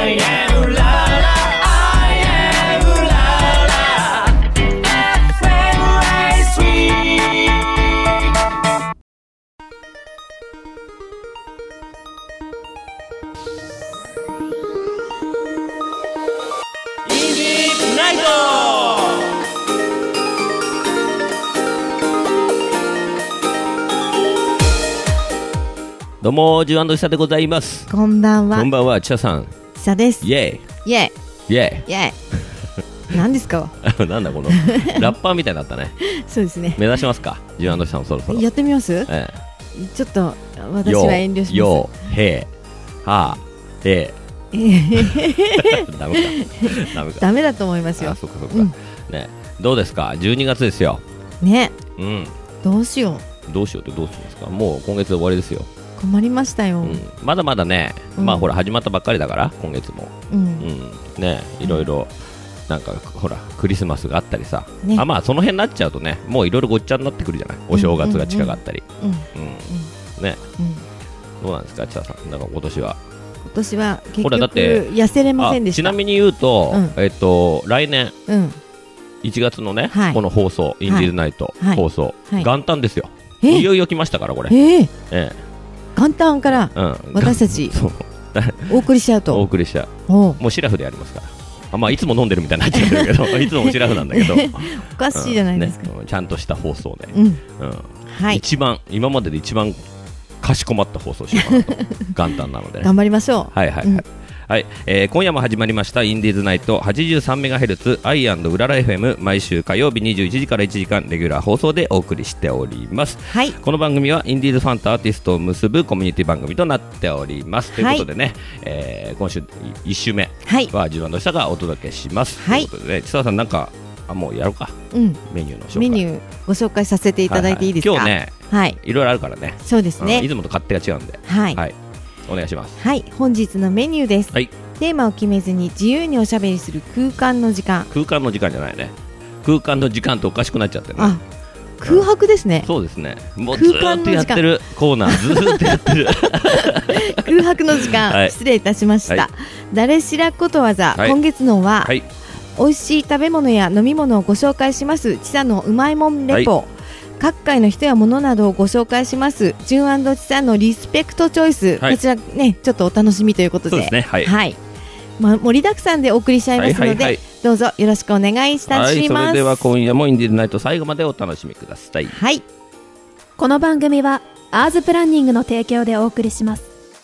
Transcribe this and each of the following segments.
I am la la I am la la FMI3 インディーナイト。どうもジュアンドシャでございます。 こんばんは。 こんばんは、チャさん。 シャです。 イェイイェイイェイイェイ。何ですか。 なんだこのラッパーみたいになったね。 そうですね。 目指しますか、ジュアンドシャもそろそろ。 やってみます。ちょっと私は遠慮します。 よへはへダメかダメか。 ダメだと思いますよ。 あ、そっかそっか、ね、どうですか、12月ですよね。 どうしようどうしようってどうするんですか。もう今月終わりですよ。 困りましたよ。 まだまだね、まあほら始まったばっかりだから今月も、ね、いろいろなんかほらクリスマスがあったりさ、まあその辺になっちゃうとね、もういろいろごっちゃになってくるじゃない。お正月が近かったりね。どうなんですか、千田さん。なんか今年は結局痩せれませんでした。 ちなみに言うと、来年1月のね、この放送インディーズナイト放送、元旦ですよ。いよいよ来ましたからこれ。元旦から私たちお送りしちゃうと。 お送りしちゃう。もうシラフでやりますから。まあいつも飲んでるみたいになっちゃってるけどいつもシラフなんだけどおかしいじゃないですか。 ちゃんとした放送で、一番今までで一番かしこまった放送しようかなと元旦なので頑張りましょう。 はいはいはい、今夜も始まりましたインディーズナイト 83MHz アイ&うらら FM、 毎週火曜日21時から1時間レギュラー放送でお送りしております。この番組はインディーズファンとアーティストを結ぶコミュニティ番組となっております。ということでね、今週1週目はジュアンドシャがお届けします。ということで、千田さんなんかもうやろうか、メニューの紹介。 メニューご紹介させていただいていいですか。 今日ね、いろいろあるからね。 そうですね、 いつもと勝手が違うんで、お願いします。 本日のメニューです。テーマを決めずに自由におしゃべりする空間の時間。 空間の時間じゃないね。空間の時間っておかしくなっちゃってね。 空白ですね。 そうですね。もうずーっとやってるコーナー、ずーっとやってる空白の時間、失礼いたしました。誰しらことわざ、今月のは、美味しい食べ物や飲み物をご紹介しますちさのうまいもんレポ、各界の人や物などをご紹介しますジュン&チさんのリスペクトチョイス、こちらねちょっとお楽しみということで、 そうですね、 盛りだくさんでお送りしちゃいますので、どうぞよろしくお願いいたします。 それでは今夜もインディーズナイト最後までお楽しみください。 この番組はアーズプランニングの提供でお送りします。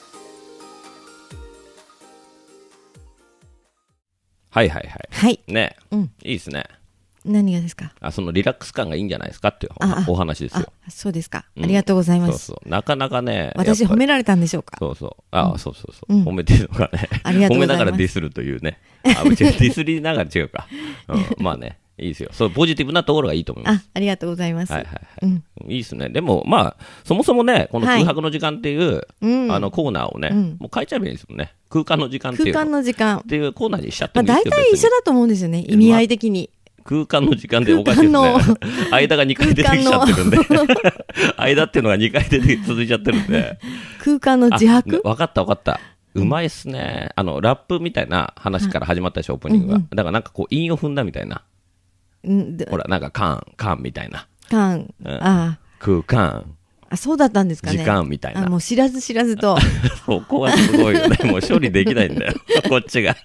ね、いいですね。 何がですか。 そのリラックス感がいいんじゃないですかっていうお話ですよ。 そうですか、ありがとうございます。 なかなかね、 私褒められたんでしょうか。 褒めてるのがね、褒めながらディスるというね。ディスりながら違うか。まあね、いいですよ。そうポジティブなところがいいと思います。 ありがとうございます。 いいですね。でもまあそもそもね、この空白の時間っていうコーナーをね、もう変えちゃえばいいですもんね。空間の時間っていうっていうコーナーにしちゃってもいいですよ。 大体一緒だと思うんですよね、意味合い的に。 空間の時間でおかしいですね。間が2回出てきちゃってるんで間っていうのが2回出て続いちゃってるんで、 空間の自白。 分かったうまいっすね。ラップみたいな話から始まったでしょ、オープニングが。だからなんかこう韻を踏んだみたいな、ほらなんかカンみたいな、空間、 そうだったんですかね。 時間みたいな。 もう知らず知らずとそこはすごいよね。もう処理できないんだよこっちが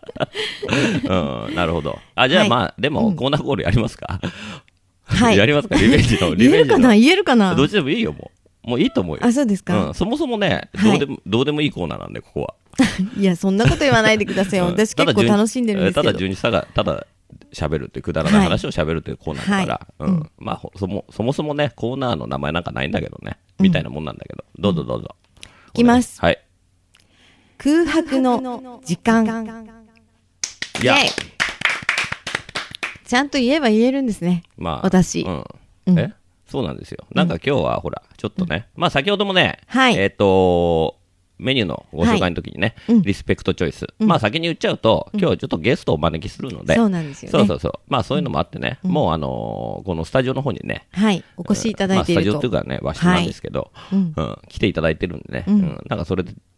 なるほど。じゃあまあでもコーナーコールやりますか。やりますか。リベンジの言えるかな。 どっちでもいいよ。もういいと思うよ。 そうですか。 そもそもね、どうでもいいコーナーなんでここは。 いやそんなこと言わないでください。私結構楽しんでるんですけど。 ただ順次さがただ喋るっていうくだらない話を喋るというコーナーだから、まあそもそもねコーナーの名前なんかないんだけどね、みたいなもんなんだけど、どうぞいきます。 空白の時間。 ちゃんと言えば言えるんですね。私。 そうなんですよ。なんか今日はほらちょっとね、まあ先ほどもね、メニューのご紹介の時にね、リスペクトチョイス、まあ先に言っちゃうと、今日ちょっとゲストをお招きするので、 そうなんですよね。 まあそういうのもあってね、もうこのスタジオの方にね、 お越しいただいていると、 スタジオというかね和室なんですけど、来ていただいてるんでね、なんかそれで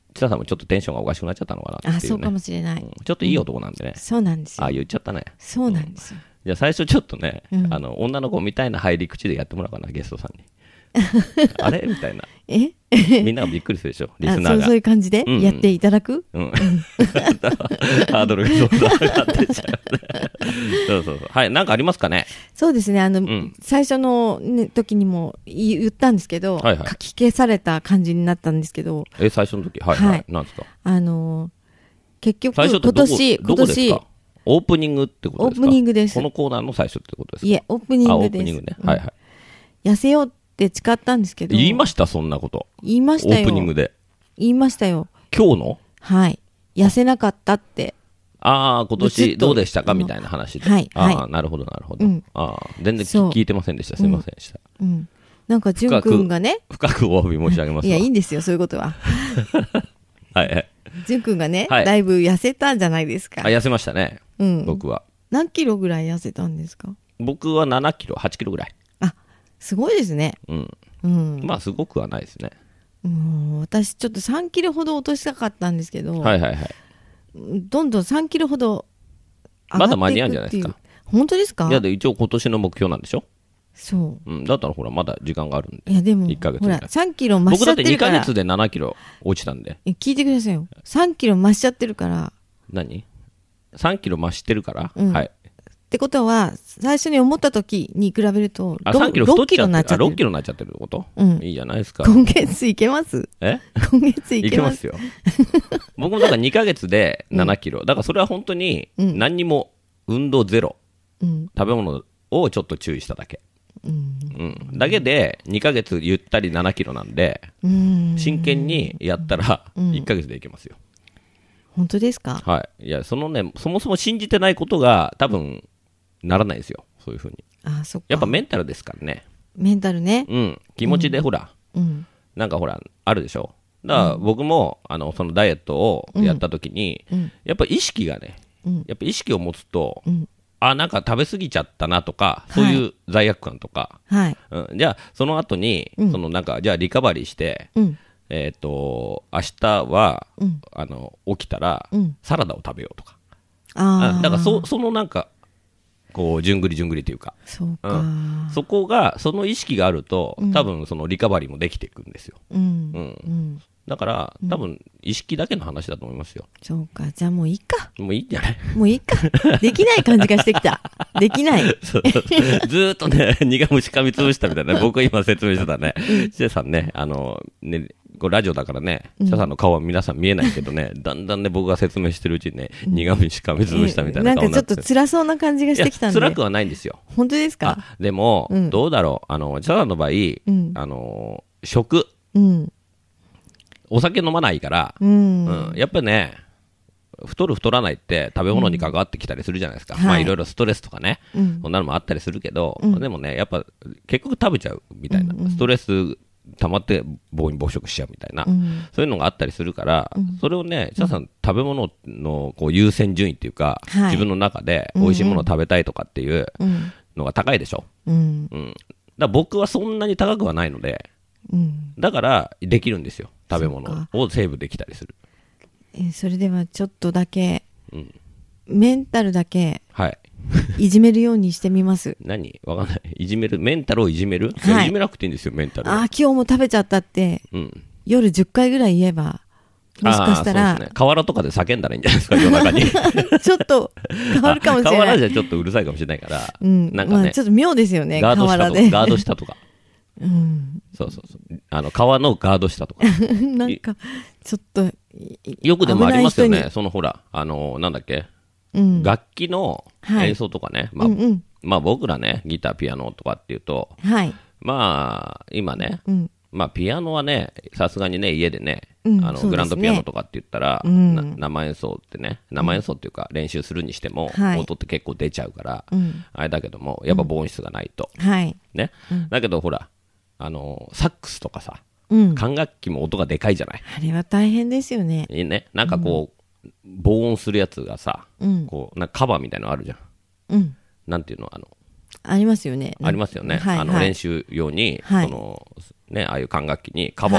千田さんもちょっとテンションがおかしくなっちゃったのかなっていう、ね、 そうかもしれない、 ちょっといい男なんでね、 そうなんですよ。 言っちゃったね。 そうなんですよ。 じゃあ最初ちょっとね、女の子みたいな入り口でやってもらおうかな、ゲストさんに。あれみたいな。みんながびっくりするでしょ、リスナーが。 そういう感じでやっていただく、 ハードルがどんどん上がってっちゃう。そう。はい、なんかありますかね。 そうですね、最初の、時にも言ったんですけど、書き消された感じになったんですけど。 最初の時、はい、なんですか。 結局、 今年、オープニングってことですか。 オープニングです。 このコーナーの最初ってことですか。 いえ、オープニングです。 オープニングね。はい。 痩せようって誓ったんですけど。 言いました、そんなこと。 言いましたよ。 オープニングで。 言いましたよ。 今日の？ はい。痩せなかったって。 今年どうでしたかみたいな話で。 はい。 なるほど。全然聞いてませんでした。すみませんでした。 なんか、淳くんがね。 深くお詫び申し上げます。 いや、いいんですよ、そういうことは。 はい。 淳くんがね、だいぶ痩せたんじゃないですか。 痩せましたね。僕は。 何キロぐらい痩せたんですか？ 僕は7キロ、8キロぐらい。 すごいですね。 まあすごくはないですね。 私ちょっと3キロほど落としたかったんですけど、どんどん3キロほど上がっていくっていう。 まだ間に合うんじゃないですか。 本当ですか？ いや、で一応今年の目標なんでしょ。 そう。 だったらほらまだ時間があるんで。 いやでも 1ヶ月ほら3キロ増しちゃってるから。 僕だって2ヶ月で7キロ落ちたんで。 聞いてくださいよ。3キロ増しちゃってるから。 何？3キロ増してるから、はい。 ってことは、最初に思った時に比べると、 3キロ太っちゃってる。 6キロになっちゃってる。 6キロになっちゃってるってこと？いいじゃないですか。 今月いけます？今月いけます？ いけますよ。僕もだから2ヶ月で7キロ。だからそれは本当に何にも運動ゼロ。食べ物をちょっと注意しただけ。だけで2ヶ月ゆったり7キロなんで、真剣にやったら1ヶ月でいけますよ。 本当ですか？ はい。いや、そもそも信じてないことが多分ならないですよ。そういうふうに。 そっか。 やっぱメンタルですからね。 メンタルね。 気持ちでほら、なんかほら、あるでしょ。だから僕も、そのダイエットをやった時に、やっぱ意識がね、やっぱ意識を持つと、なんか食べ過ぎちゃったなとか、そういう罪悪感とか、じゃあ、その後に、なんか、じゃあリカバリーして、明日は、起きたら、サラダを食べようとか。だからそのなんか、こう、じゅんぐりっていうか。 そうか。 そこが、その意識があると、多分そのリカバリーもできていくんですよ。だから、多分、意識だけの話だと思いますよ。 そうか。じゃあもういいか。 もういいんじゃない？ もういいか。できない感じがしてきた。できない。 ずーっとね、苦虫噛みつぶしたみたいな、僕が今説明してたね。シェさんね、ラジオだからね、シェさんの顔は皆さん見えないけどね、だんだんね、僕が説明してるうちにね、苦虫噛みつぶしたみたいな顔になって。 なんかちょっと辛そうな感じがしてきたんで。 辛くはないんですよ。 本当ですか？ でも、どうだろう。シェさんの場合、食。お酒飲まないから、やっぱね、太る太らないって食べ物に関わってきたりするじゃないですか。まあいろいろストレスとかね、そんなのもあったりするけど、でもね、やっぱ結局食べちゃうみたいな、ストレス溜まって暴飲暴食しちゃうみたいな、そういうのがあったりするから、それをね、シャさん食べ物のこう優先順位っていうか、自分の中で美味しいものを食べたいとかっていうのが高いでしょ。だから僕はそんなに高くはないので、だからできるんですよ。食べ物をセーブできたりする。 それではちょっとだけ、メンタルだけいじめるようにしてみます。 何？わかんない。いじめる？メンタルをいじめる？いじめなくていいんですよ、メンタル。 今日も食べちゃったって、夜10回ぐらい言えば、もしかしたら、 河原とかで叫んだらいいんじゃないですか、夜中に。 ちょっと変わるかもしれない。 河原じゃちょっとうるさいかもしれないから、なんかね、 ちょっと妙ですよね、河原で。 ガード下とか。そう川のガード下とか。 なんか、ちょっと、 よくでもありますよね。そのほら、なんだっけ、楽器の演奏とかね。まあ僕らね、ギター、ピアノとかっていうと、まあ、今ね、まあピアノはね、さすがにね、家でね、グランドピアノとかって言ったら、生演奏ってね、生演奏っていうか練習するにしても、音って結構出ちゃうから、あれだけども、やっぱ防音室がないと。ね。だけどほら、サックスとかさ、管楽器も音がでかいじゃない。 あれは大変ですよね。 なんかこう、防音するやつがさ、こう、なんかカバーみたいなのあるじゃん。なんていうの、 ありますよね。 ありますよね。練習用に、ああいう管楽器にカバーを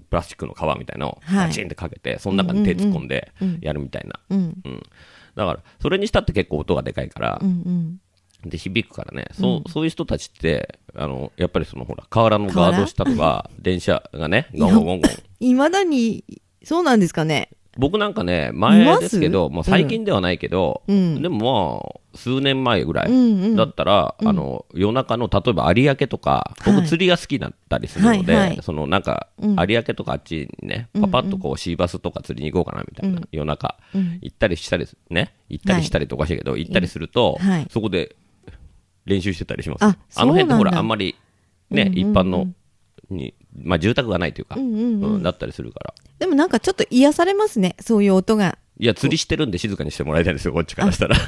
プラスチックの皮みたいなのをバチンってかけて、その中に手突っ込んでやるみたいな、だからそれにしたって結構音がでかいから、で響くからね、そういう人たちってやっぱりそのほら河原のガード下とか電車がねゴンゴンゴンゴンいまだにそうなんですかね。 僕なんかね前ですけど、もう最近ではないけど、でもまあ数年前ぐらいだったら、夜中の例えば有明とか、僕釣りが好きだったりするので、そのなんか有明とかあっちにね、パパッとこうシーバスとか釣りに行こうかなみたいな、夜中行ったりしたりね、行ったりしたりっておかしいけど、行ったりすると、そこで練習してたりします。あの辺ってほらあんまりね、一般のにまあ住宅がないというか、だったりするから。 でもなんかちょっと癒されますね、そういう音が。 いや釣りしてるんで静かにしてもらいたいんですよ、こっちからしたら。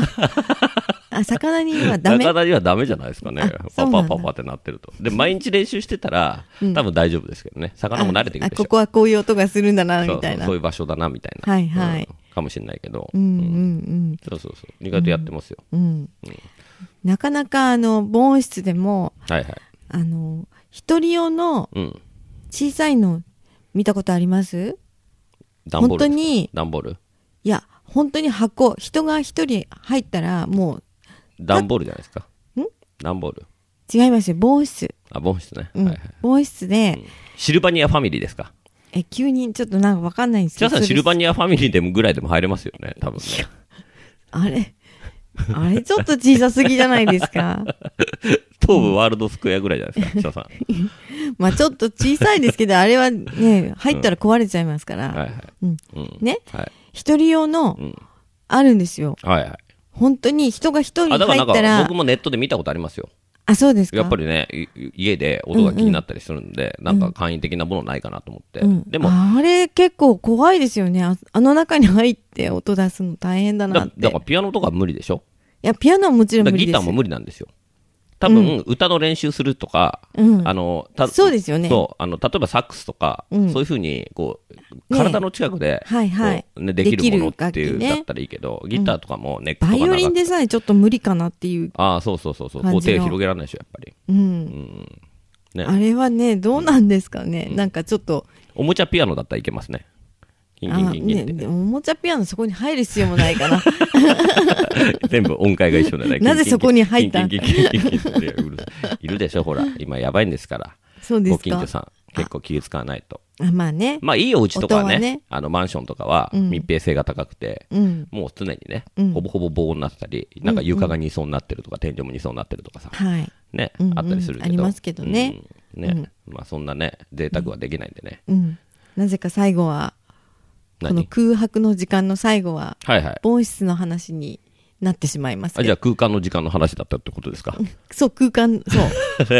魚にはダメ。 魚にはダメじゃないですかね。パパパパってなってると。で毎日練習してたら多分大丈夫ですけどね。魚も慣れてくるでしょ。 ここはこういう音がするんだなみたいな。 そういう場所だなみたいな。 はいはい。 かもしれないけど。そうそうそう。意外とやってますよ。 なかなか防音室でも、一人用の小さいの見たことあります？本当に段ボール？ いや本当に箱、人が一人入ったらもう段ボールじゃないですか。段ボール？ 違いますよ、防音室。 防音室ね。 防音室で、 シルバニアファミリーですか？ 急にちょっとなんかわかんないんですけど。 じゃあシルバニアファミリーでもぐらいでも入れますよね、多分ね。 あれちょっと小さすぎじゃないですか。 東武ワールドスクエアぐらいじゃないですか、北さん。 まあちょっと小さいですけど、あれはね、入ったら壊れちゃいますから。ね、一人用の、あるんですよ。本当に人が一人入ったら。 だから僕もネットで見たことありますよ。 あ、そうですか。 やっぱりね、家で音が気になったりするんで、なんか簡易的なものないかなと思って。でもあれ結構怖いですよね。あの中に入って音出すの大変だなって。 だからピアノとか無理でしょ？ いや、ピアノはもちろん無理です。 ギターも無理なんですよ。多分、歌の練習するとか、 そうですよね。 そう、例えばサックスとか、そういうふうに、こう、体の近くで、できるものっていうだったらいいけど、ギターとかもネックとかバイオリンでさえちょっと無理かなっていう。 そう、こう手を広げられないでしょ、やっぱり。 あれはね、どうなんですかね。なんかちょっと。 おもちゃピアノだったらいけますね。キンキンキンって。 おもちゃピアノそこに入る必要もないかな。 全部音階が一緒でね。 なぜそこに入ったん？ いるでしょ、ほら。今やばいんですから。 そうですか。 ご近所さん、結構気を使わないと。 まあね。 まあいいお家とかはね、マンションとかは密閉性が高くて、もう常にね、ほぼほぼ防音になってたり、なんか床が2層になってるとか、天井も2層になってるとかさ。ね、あったりするけど。 ありますけどね。 まあそんなね、贅沢はできないんでね。 なぜか最後は、この空白の時間の最後は、防音室の話になってしまいます。 じゃあ空間の時間の話だったってことですか？ そう、空間、そう。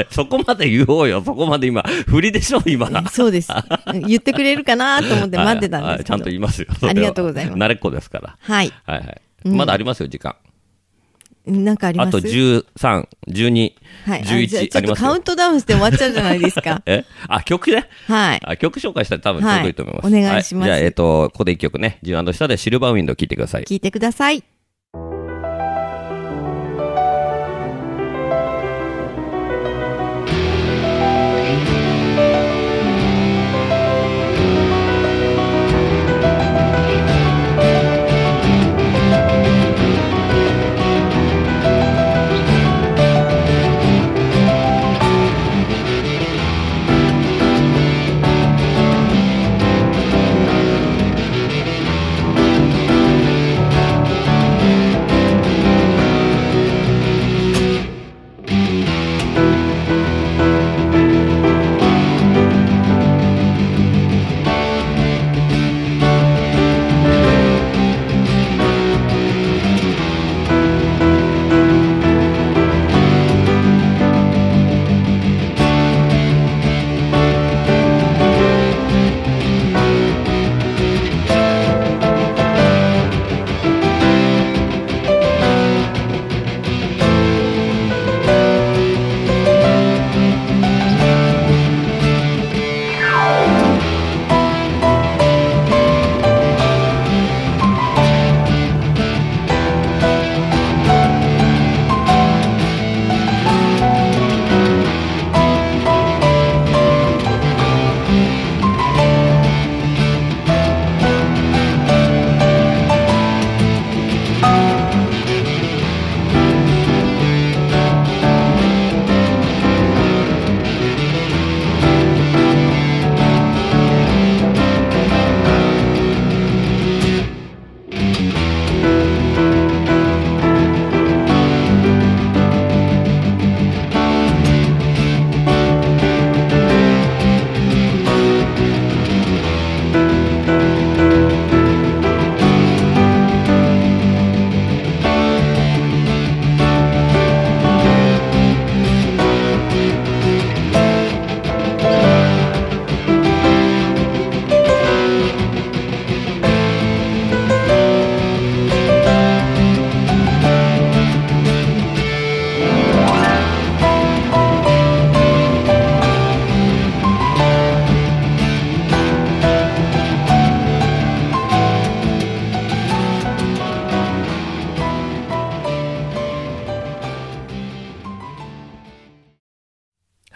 そこまで言おうよ。そこまで今、振りでしょ、今。 そうです。言ってくれるかなと思って待ってたんですけど。 ちゃんと言いますよ。 ありがとうございます。 慣れっこですから。 はい。 まだありますよ、時間。 なんかあります？ あと13、12、11 ちょっとカウントダウンして終わっちゃうじゃないですか。 曲ね。曲紹介したら多分ちょうどいいと思います。 お願いします。 じゃあ、ここで一曲ね、ジュン&下でシルバーウィンドウ聴いてください。 聴いてください。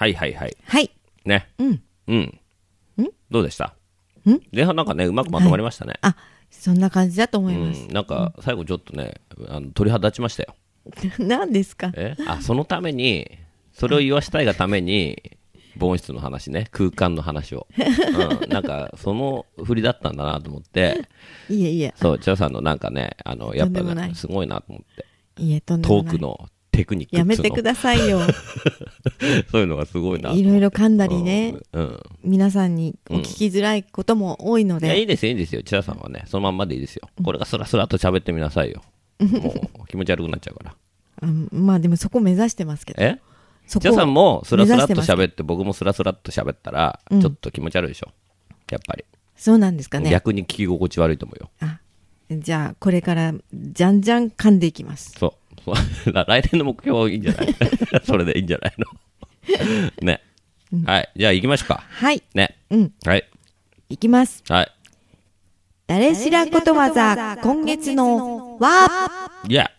はいはいはい。 はい。 ね。どうでした？前半なんかね、うまくまとまりましたね。 あ、そんな感じだと思います。 なんか最後ちょっとね、鳥肌立ちましたよ。 何ですか？ そのために、それを言わしたいがために、ボン室の話ね、空間の話を。なんか、その振りだったんだなと思って。 いえいえ。 そう、千代さんのなんかね、やっぱね、すごいなと思って。 いえ、とんでもない。 トークのテクニックやめてくださいよ。 そういうのがすごいな。 いろいろ噛んだりね、皆さんにお聞きづらいことも多いので。 いいですよ、いいですよ。千代さんはね、そのまんまでいいですよ。これがスラスラと喋ってみなさいよ。もう気持ち悪くなっちゃうから。 まあでもそこ目指してますけど。 千代さんもスラスラっと喋って、僕もスラスラっと喋ったら、ちょっと気持ち悪いでしょ。やっぱり。 そうなんですかね。 逆に聞き心地悪いと思うよ。 じゃあ、これからじゃんじゃん噛んでいきます。 そう。来年の目標はいいんじゃないそれでいいんじゃないのね。はい。じゃあ行きましょうか。 はい。 ね。はい。 行きます。 はい。 誰しらことわざ、今月のは、 いや。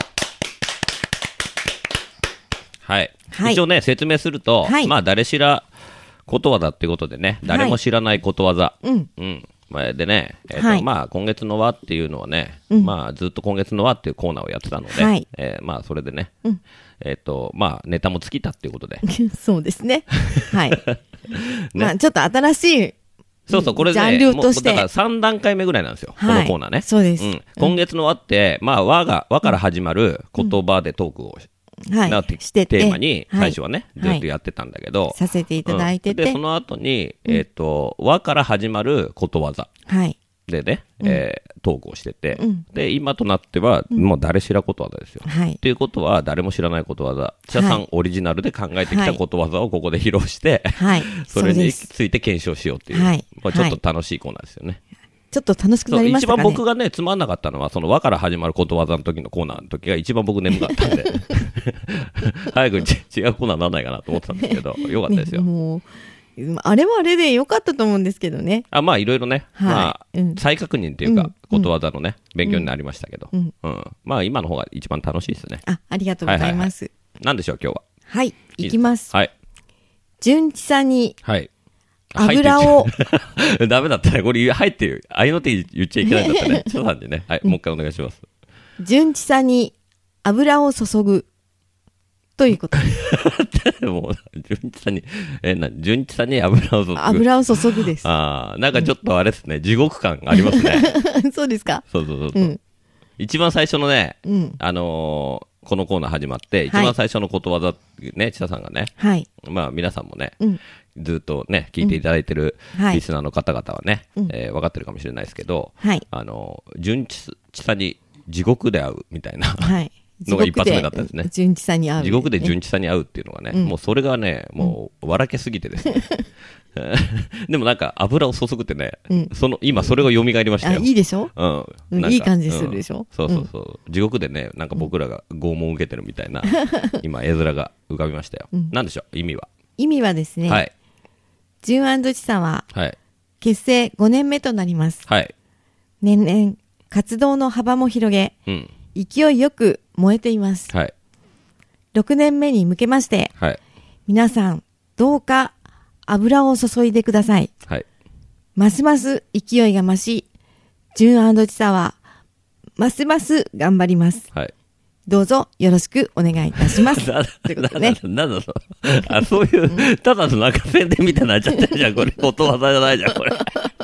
はい。一応ね、説明すると、まあ、誰しらことわざっていうことでね、誰も知らないことわざ。でね、まあ、今月の輪っていうのはね、まあ、ずっと今月の輪っていうコーナーをやってたので、まあ、それでね、まあ、ネタも尽きたっていうことで。 そうですね。はい。まあ、ちょっと新しい、 そうそう、これね、もうだから3段階目ぐらいなんですよ、このコーナーね。 そうです。 今月の輪って、まあ、輪から始まる言葉でトークをテーマに最初はね、ずっとやってたんだけど、 させていただいてて、 でその後に和から始まることわざでね、トークをしてて、で今となってはもう誰知らことわざですよ。っていうことは誰も知らないことわざ、千葉さんオリジナルで考えてきたことわざをここで披露して、それについて検証しようっていう、ちょっと楽しいコーナーですよね。 ちょっと楽しくなりましたかね。 一番僕がね、つまんなかったのは、その和から始まることわざの時のコーナーの時が一番僕眠かったんで、早く違うコーナーにならないかなと思ってたんですけど、よかったですよ。 もう、あれはあれでよかったと思うんですけどね。 まあいろいろね、まあ、再確認っていうか、ことわざのね、勉強になりましたけど、まあ今の方が一番楽しいですね。 ありがとうございます。 何でしょう、今日は。 はい、いきます。 はい。 純一さんに、 はい。 油を。 ダメだったね。これ、入ってる。あいの手言っちゃいけないんだったね。ちょっとさんでね。はい。もう一回お願いします。 純一さんに油を注ぐ。ということです。 もう、純一さんに、純一さんに油を注ぐ。 油を注ぐです。 なんかちょっとあれですね。地獄感ありますね。 そうですか？ そう。一番最初のね、このコーナー始まって、一番最初のことわざ、ね、千田さんがね、まあ皆さんもね、ずっとね、聞いていただいてるリスナーの方々はね、分かってるかもしれないですけど、純一さんに地獄で会うみたいなのが一発目だったんですね。 純一さんに会う。 地獄で純一さんに会うっていうのがね、もうそれがね、もう笑けすぎてですね。でもなんか油を注ぐってね、今それが蘇りましたよ。 いいでしょ？いい感じするでしょ？ そう。地獄でね、なんか僕らが拷問を受けてるみたいな、今絵面が浮かびましたよ。なんでしょう、意味は。 意味はですね、純&千さんは、結成5年目となります。年々、活動の幅も広げ、勢いよく燃えています。6年目に向けまして、皆さん、どうか油を注いでください。ますます勢いが増し、純&千さは、ますます頑張ります。どうぞよろしくお願いいたします。 なんだそういう、ただのなんか宣伝みたいになっちゃってるじゃん、これ。ことわざじゃないじゃん、これ。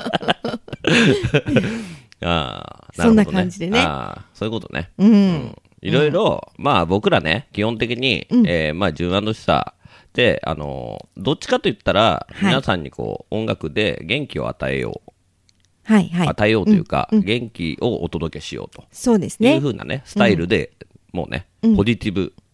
そんな感じでね。 そういうことね。いろいろ、まあ僕らね、基本的に、まあ純&千さで、どっちかと言ったら、皆さんにこう、音楽で元気を与えよう。与えようというか、元気をお届けしようと。 そうですね。 いうふうなね、スタイルで、もうね、ポジティ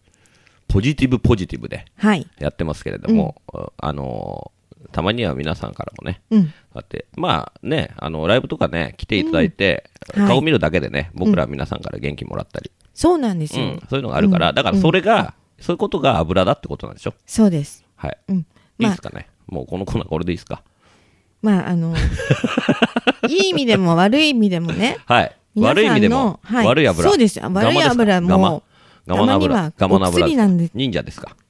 ブでやってますけれども、たまには皆さんからもね、だってまあね、ライブとかね来ていただいて、顔見るだけでね、僕ら皆さんから元気もらったり、 そうなんですよ、 そういうのがあるから、だからそれが、そういうことが油だってことなんでしょ。 そうです。 はい。いいですかね。もうこのコーナーこれでいいですか。 まあいい意味でも悪い意味でもね。 悪い意味でも、悪い油。 そうですよ。悪い油も、たまにはお薬なんで。 忍者ですか。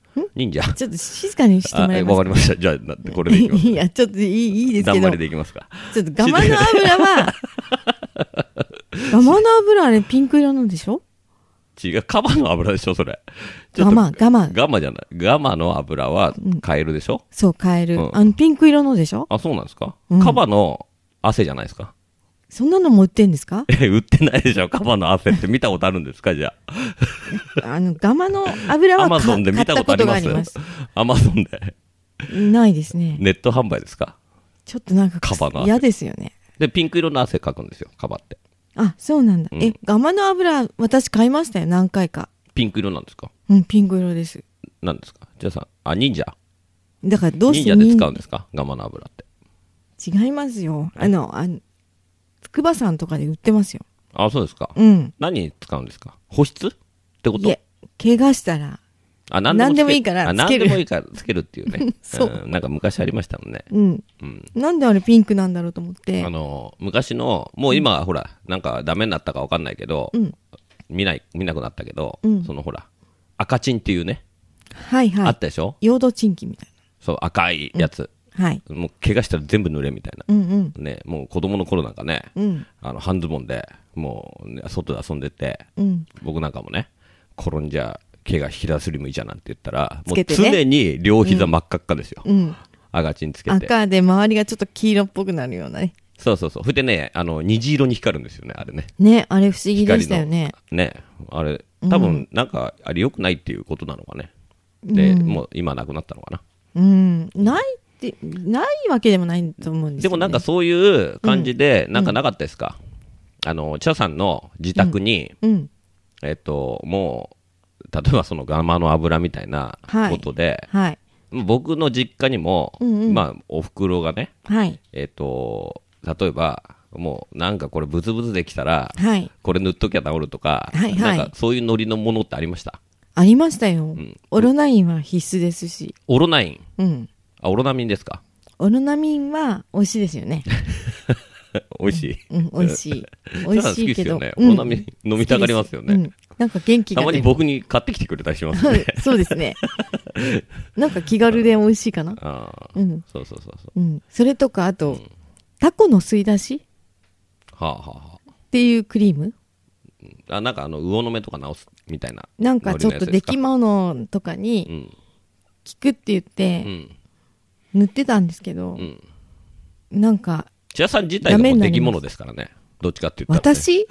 忍者。 ちょっと静かにしてもらえますか。 わかりました。じゃあ、これでいきます。 いや、ちょっといいですけど。 だんまりでいきますか。 ちょっとガマの油は、ガマの油あれピンク色なんでしょ？ 違う、カバの油でしょ、それ。 ガマじゃない。 ガマの油はカエルでしょ？ そう、カエル。ピンク色のでしょ？ あ、そうなんですか？カバの汗じゃないですか？ そんなのも売ってんですか？ 売ってないでしょ、カバの汗って見たことあるんですか、じゃあ。ガマの油はアマゾンで見たことあります？アマゾンで。 ないですね。 ネット販売ですか？ ちょっとなんかカバの嫌ですよね。 で、ピンク色の汗かくんですよ、カバって。 あ、そうなんだ。ガマの油、私買いましたよ、何回か。 ピンク色なんですか？ ピンク色です。 何ですか？じゃあさん、忍者？ だからどうして忍者で使うんですか？ガマの油って。 違いますよ。筑波山とかで売ってますよ。 あ、そうですか。何に使うんですか？保湿ってこと？いえ、怪我したら。何でもいいからつける。 何でもいいからつけるっていうね。そう。なんか昔ありましたもんね。 なんであれピンクなんだろうと思って。 昔の、もう今はほら、なんかダメになったかわかんないけど、見なくなったけど、そのほら、赤チンっていうね。 はいはい。 あったでしょ？ ヨードチンキみたいな。 そう、赤いやつ。 はい。 もう怪我したら全部濡れみたいな。ね、もう子供の頃なんかね、半ズボンで、もう、外で遊んでて、僕なんかもね、転んじゃ、怪我引き出すりもいいじゃんなんて言ったら、もう常に両膝真っ赤っかですよ。赤チンつけて。 赤で周りがちょっと黄色っぽくなるようなね。 そうそうそう。それでね、虹色に光るんですよね、あれね。 ね、あれ不思議でしたよね。 ね、あれ、多分、なんか、あれ良くないっていうことなのかね。で、もう今なくなったのかな。 ないわけでもないと思うんですよね。 でもなんかそういう感じで、なんかなかったですか？茶さんの自宅に、もう、例えばそのガマの油みたいなことで、僕の実家にも、まあ、お袋がね、例えば、もうなんかこれブツブツできたら、これ塗っときゃ治るとか、なんかそういうノリのものってありました？ ありましたよ。オロナインは必須ですし。 オロナイン？オロナミンですか？ オロナミンは美味しいですよね。 美味しい。 美味しい。美味しいけど。 オロナミン飲みたがりますよね。 なんか元気がたまに僕に買ってきてくれたりしますね。 そうですね。なんか気軽で美味しいかな。 そうそうそう。 それとか、あと、タコの吸い出しっていうクリーム？ なんか魚の目とか直すみたいな。 なんかちょっと出来物とかに効くって言って、塗ってたんですけど、なんか、 千谷さん自体がもう出来物ですからね。どっちかって言ったら、ね。 私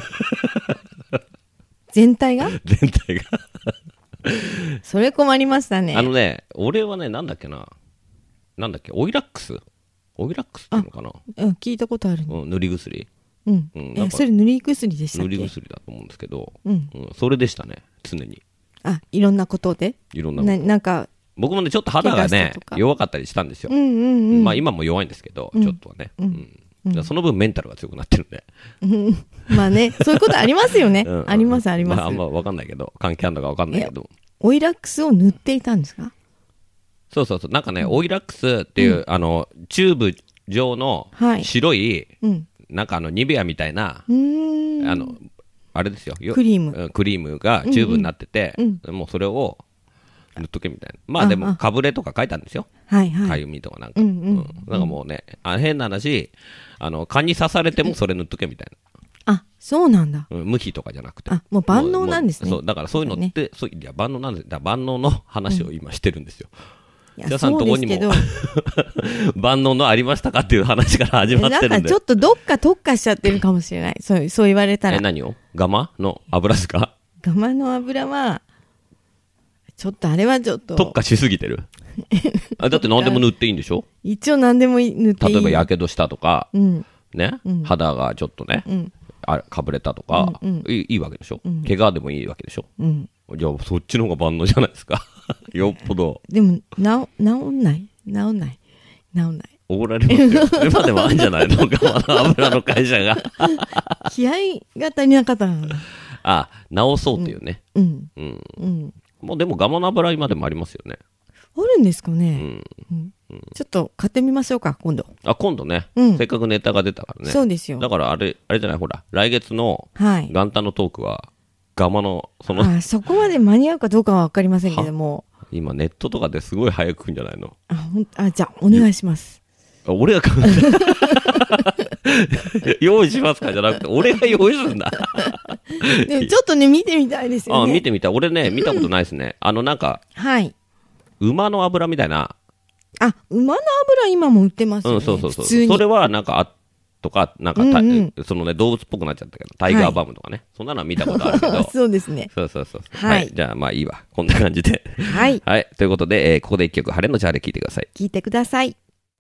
全体が全体がそれ困りましたね。俺はね、なんだっけ、オイラックスっていうのかな。 聞いたことある。 塗り薬。 それ塗り薬でしたっけ？ 塗り薬だと思うんですけど、それでしたね、常に。 いろんなことで？ いろんなこと。 なんか、 僕もね、ちょっと肌がね、弱かったりしたんですよ。まあ今も弱いんですけど、ちょっとはね。その分メンタルが強くなってるんで。 まあね、そういうことありますよね。ありますあります。 あんま分かんないけど、関係あるのか分かんないけど。 オイラックスを塗っていたんですか？ そうそうそう。なんかね、オイラックスっていう、チューブ状の白い、なんかニベアみたいな、あれですよ。 クリームがチューブになってて、もうそれを塗っとけみたいな。まあでも、かぶれとか書いたんですよ。かゆみとかなんか。なんかもうね、変な話、蚊に刺されてもそれ塗っとけみたいな。 そうなんだ。 無比とかじゃなくて。 もう万能なんですね。 そう、だからそういうのって、いや、万能なんです。万能の話を今してるんですよ。 じゃあさんとこにも万能のありましたかっていう話から始まってるんで。 なんかちょっとどっか特化しちゃってるかもしれない。そう言われたら。 何を？ガマの油ですか？ ガマの油は、ちょっとあれはちょっと。 特化しすぎてる。だって何でも塗っていいんでしょ？ 一応何でも塗っていい。 例えばやけどしたとか、ね、肌がちょっとね、かぶれたとか、いいわけでしょ？怪我でもいいわけでしょ？じゃあそっちの方が万能じゃないですか。よっぽど。 でも治んない。 おごられますよ。今でもあるんじゃないの？ガマの油の会社が。 気合が足りなかったのかな。 直そうっていうね。もうでもガマの油今でもありますよね。 あるんですかね。ちょっと買ってみましょうか、今度。 今度ね。せっかくネタが出たからね。 そうですよ。 だからあれじゃない、ほら、来月の元旦のトークは、ガマの、 そこまで間に合うかどうかはわかりませんけども。 今ネットとかですごい早く来るんじゃないの？ じゃあお願いします。 俺が用意しますかじゃなくて俺が用意するんだ。 でもちょっとね見てみたいですよね。 見てみたい。俺ね見たことないですね。なんか、 はい。 馬の油みたいな。 馬の油今も売ってますよね。 そう。普通にそれはなんかとかなんか、そのね動物っぽくなっちゃったけどタイガーバムとかね、はい、そんなのは見たことあるけど。 そうですね。 そう。はい。じゃあまあいいわ。こんな感じで。 はい。 はい。ということで、ここで一曲晴れのチャーレ聞いてください。 聞いてください。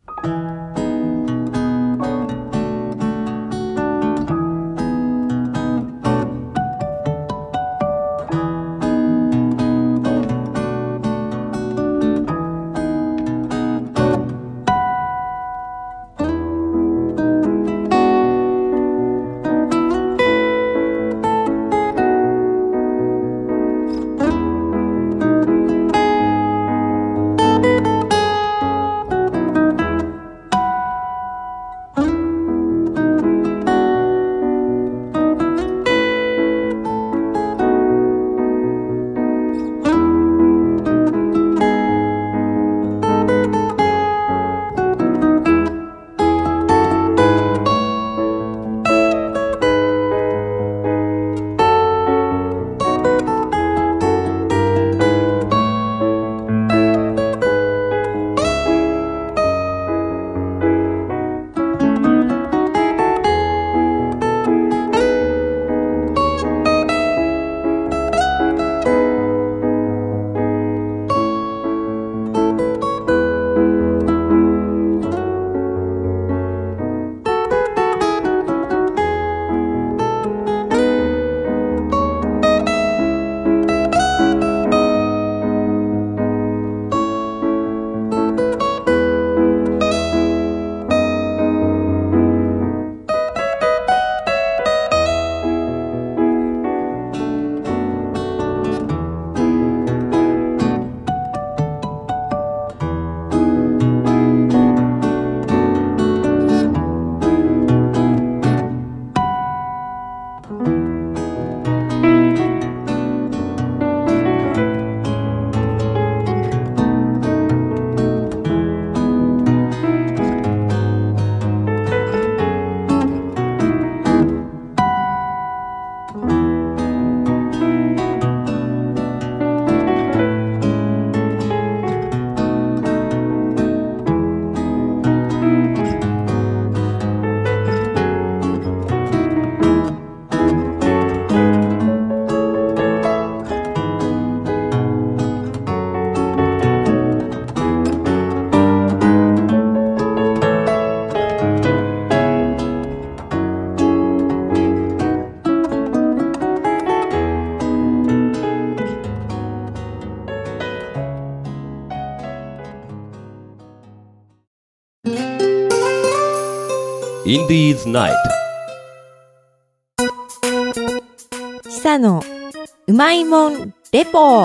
インディーズナイト。 ちさのうまいもんレポ。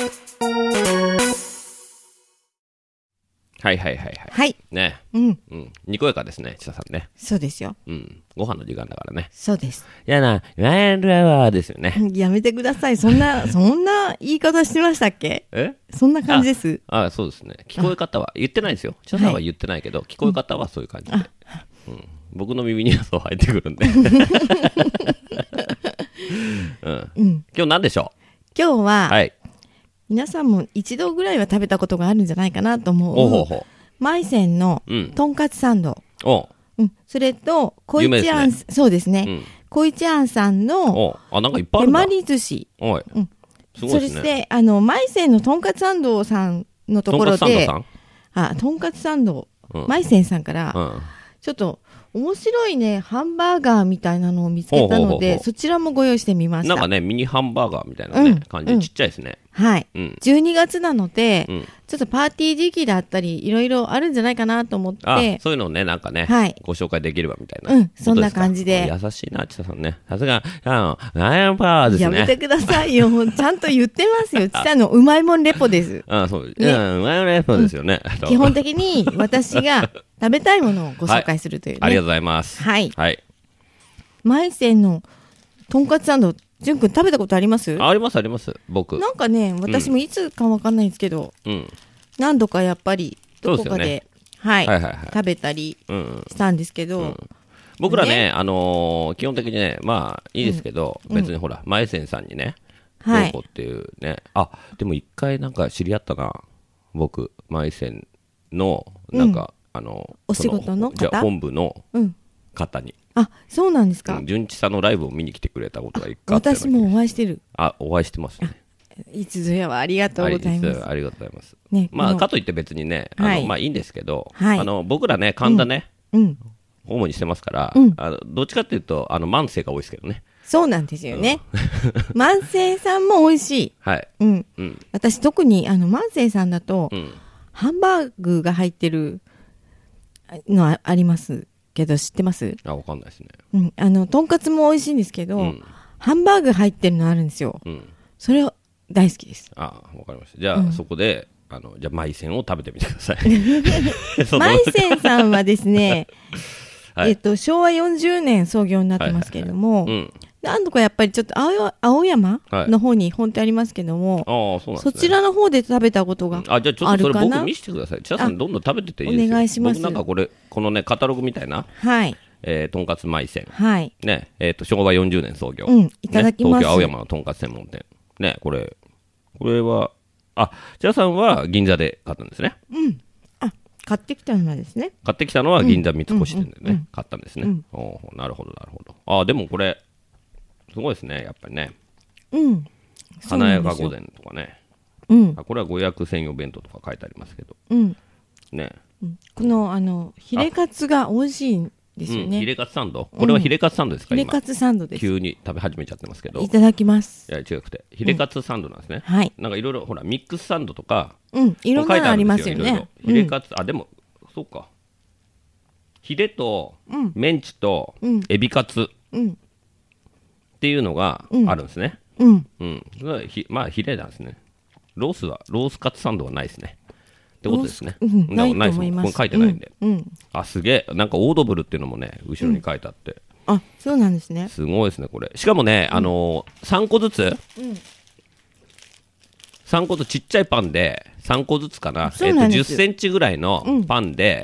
はい。 はい。 ね。にこやかですね、ちささんね。 そうですよ。 ご飯の時間だからね。 そうです。 やな、ライブラワーですよね。 やめてください。そんな言い方してましたっけ？そんな感じです。 そうですね。聞こえ方は、言ってないですよ。ちささんは言ってないけど、聞こえ方はそういう感じで。僕の耳にはそう入ってくるんで。今日何でしょう？ 今日は、はい、皆さんも一度ぐらいは食べたことがあるんじゃないかなと思う。マイセンのとんかつサンド。それと、小一庵、そうですね。小一庵さんのなんかいっぱいあるんだ。 手まり寿司。 すごいですね。 そして、マイセンのとんかつサンドさんのところで、とんかつサンド、マイセンさんから、ちょっと、面白いね、ハンバーガーみたいなのを見つけたので、そちらもご用意してみました。 なんかね、ミニハンバーガーみたいなね、感じでちっちゃいですね。 はい。12月なので、ちょっとパーティー時期だったり、いろいろあるんじゃないかなと思って。 そういうのをね、なんかね、ご紹介できればみたいな。 そんな感じで。 優しいな、ちささんね。さすが、ハンバーガーですね。 やめてくださいよ。ちゃんと言ってますよ。ちさのうまいもんレポです。 そう。うまいもんレポですよね。 基本的に私が食べたいものをご紹介するというね。 ありがとうございます。 はい。 はい。 マイセンのとんかつサンド、 じゅんくん食べたことあります？ ありますあります。僕なんかね、私もいつかわかんないんですけど、何度かやっぱりどこかで、はい、食べたりしたんですけど、 僕らね、基本的にね、まあいいですけど、別にほら前線さんにね、どうこうっていうね、でも一回なんか知り合ったな、僕前線のなんか、 お仕事の方、 じゃあ本部の方に、 そうなんですか。 純一さんのライブを見に来てくれたことが一回あった。 私もお会いしてる。 お会いしてますね。 いつぞやはありがとうございます。 ありがとうございます。ね、まあかといって別にね、まあいいんですけど、僕らね神田ね、主にしてますから、どっちかっていうと万世が多いですけどね。 そうなんですよね。万世さんも美味しい。 はい。 私特に万世さんだと、ハンバーグが入ってるのありますけど知ってます？ わかんないですね。 とんかつも美味しいんですけど、ハンバーグ入ってるのあるんですよ。それ大好きです。 わかりました。じゃあそこでじゃあマイセンを食べてみてください。 マイセンさんはですね、昭和40年創業になってますけれども、何度かやっぱりちょっと青山の方に本店ありますけども、そちらの方で食べたことがあるかな。 じゃあちょっとそれ僕見せてください。千田さんどんどん食べてていいですよ。 お願いします。 僕なんかこのねカタログみたいな、とんかつマイセン、ね、昭和40年創業、 いただきます。 東京青山のとんかつ専門店ね、これは千田さんは銀座で買ったんですね。 買ってきたのはですね。 買ってきたのは銀座三越店でね、買ったんですね。なるほどなるほど。でもこれすごいですね、やっぱりね。華やか御膳とかね。これはご予約専用弁当とか書いてありますけど。ね。 このヒレカツが美味しいんですよね。 ヒレカツサンド。これはヒレカツサンドですか？ ヒレカツサンドです。 急に食べ始めちゃってますけど。 いただきます。 いや違くてヒレカツサンドなんですね。なんかいろいろほらミックスサンドとか、 いろんなのありますよね。 ヒレカツでもそうか。ヒレとメンチとエビカツっていうのがあるんですね。まあヒレなんですね。ロースカツサンドはないですね。ってことですね。 ないと思います。 書いてないんで。すげえ。なんかオードブルっていうのもね後ろに書いてあって。 そうなんですね。 すごいですねこれ。しかもね3個ずつ。3個ずつちっちゃいパンで3個ずつかな。10センチぐらいのパンで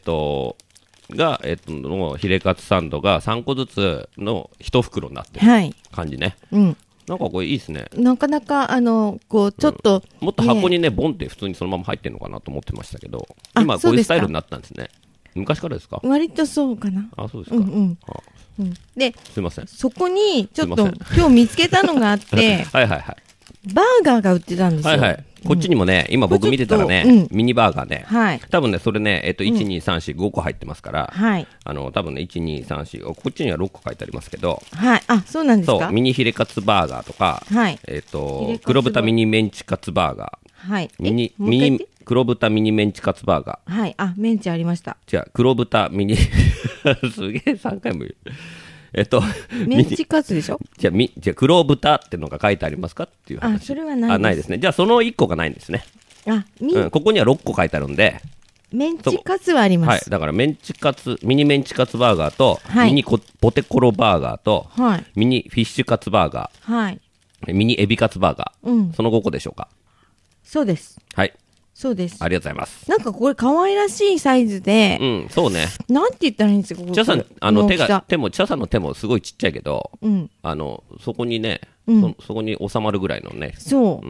のヒレカツサンドが3個ずつの1袋になってる感じね。なんかこれいいですね。 なかなかこうちょっと、 もっと箱にねボンって普通にそのまま入ってるのかなと思ってましたけど、今こういうスタイルになったんですね。昔からですか？ 割とそうかな。 そうですか。ですいません。 そこにちょっと今日見つけたのがあってバーガーが売ってたんですよ。 こっちにもね、今僕見てたらね、ミニバーガーね、多分ね、それね、1、2、3、4、5個入ってますから、多分ね、1、2、3、4、こっちには6個書いてありますけど、 そうなんですか。 そう、ミニヒレカツバーガーとか、黒豚ミニメンチカツバーガー、黒豚ミニメンチカツバーガー、メンチありました。 違う、黒豚ミニ、すげえ3回も言う。 メンチカツでしょ。 じゃあ黒豚ってのが書いてありますかっていう話。 それはないです。 ないですね。じゃあその1個がないんですね。ここには6個書いてあるんで。 メンチカツはあります。 だからミニメンチカツバーガーと、ミニポテコロバーガーと、ミニフィッシュカツバーガー、ミニエビカツバーガー、その5個でしょうか。 そうです。 はい。 そうです。 ありがとうございます。 なんかこれ可愛らしいサイズで、 そうね。 なんて言ったらいいんですか。 千田さん千田さんの手もすごいちっちゃいけど、そこにね、そこに収まるぐらいのね。 そう。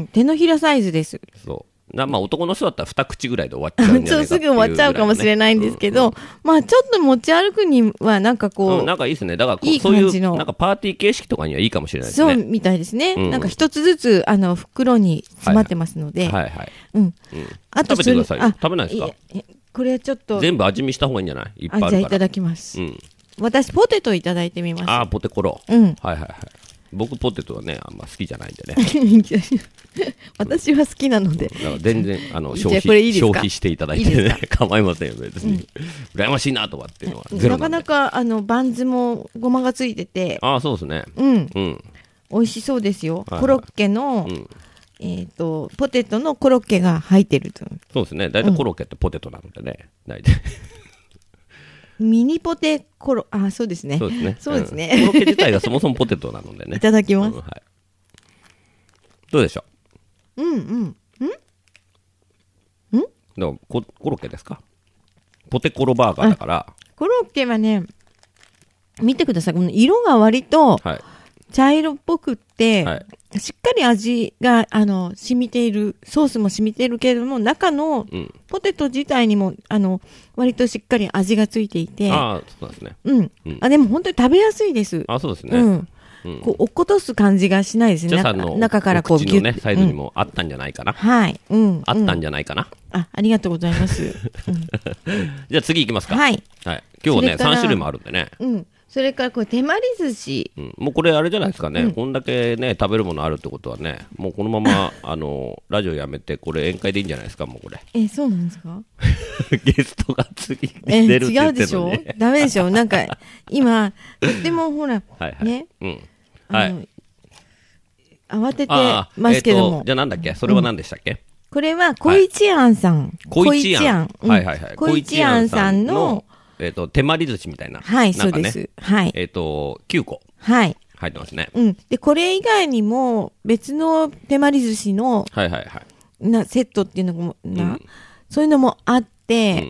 手のひらサイズです。 そう。まあ男の人だったら2口ぐらいで終わっちゃうんじゃないかっていうぐらいのね。 すぐ終わっちゃうかもしれないんですけど、まあちょっと持ち歩くにはなんかこう、 なんかいいですね。だからそういうなんかパーティー形式とかにはいいかもしれないですね。 そうみたいですね。なんか一つずつ袋に詰まってますので、 あと食べてください。食べないですか？ これちょっと全部味見した方がいいんじゃない？いっぱいあるから。 じゃあいただきます。私ポテトいただいてみます。 ポテコロ。僕ポテトはねあんま好きじゃないんでね。 私は好きなので。 全然消費していただいてね構いませんよ別に。羨ましいなとかっていうのはゼロなんで。 なかなかバンズもごまがついてて。 そうですね。 美味しそうですよ。コロッケのポテトのコロッケが入ってると。 そうですね。大体コロッケってポテトなのでね。大体。 ミニポテコロ、そうですね。 そうですね。 そうですね。 コロッケ自体がそもそもポテトなのでね。 いただきます。 はい。どうでしょう。んだからコロッケですか？ポテコロバーガーだから。 コロッケはね、見てください。この色が割と茶色っぽくって、はい、しっかり味が染みている、ソースも染みているけれども、中のポテト自体にも割としっかり味がついていて、 そうですね。 でも本当に食べやすいです。 そうですね。 こう落っことす感じがしないですね。中からこうギュッのねサイズにもあったんじゃないかな。 はい。 あったんじゃないかな。 ありがとうございます。 じゃあ次行きますか。 はい。 今日はね3種類もあるんでね。 それからこれ手まり寿司。 もうこれあれじゃないですかね。こんだけね食べるものあるってことはね、もうこのままラジオやめてこれ宴会でいいんじゃないですか、もうこれ。 そうなんですか？ ゲストが次に出るって言ってるのに。 違うでしょ？ダメでしょ？なんか今とってもほらね。慌ててますけども。 じゃあなんだっけ？それは何でしたっけ？ これは小一庵さん。 小一庵。 小一庵さんの手まり寿司みたいな。 はい、そうです。はい。 9個。 はい。 入ってますね。 で、これ以外にも別の手まり寿司のセットっていうのもそういうのもあって、